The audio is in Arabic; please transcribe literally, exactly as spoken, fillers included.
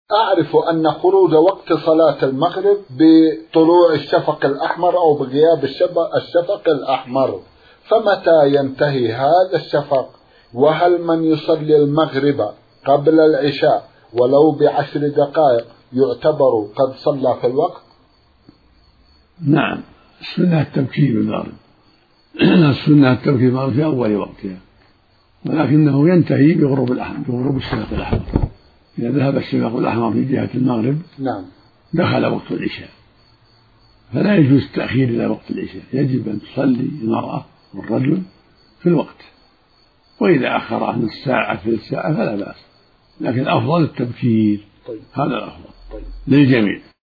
أعرف أن خروج وقت صلاة المغرب بطلوع الشفق الأحمر أو بغياب الشفق الأحمر، فمتى ينتهي هذا الشفق؟ وهل من يصلي المغرب قبل العشاء ولو بعشر دقائق يعتبر قد صلى في الوقت؟ نعم، السنة التبكير بالمغرب السنة التبكير بالمغرب في أول وقتها، ولكنه ينتهي بغروب الأحمر بغروب الشفق الأحمر. إذا ذهب الشفق الأحمر في جهة المغرب نعم دخل وقت العشاء، فلا يجوز التأخير إلى وقت العشاء، يجب أن تصلي المرأة والرجل في الوقت، وإذا أخر نصف ساعة في الساعة فلا بأس، لكن الأفضل التبكير. طيب. هذا الأفضل طيب. للجميع.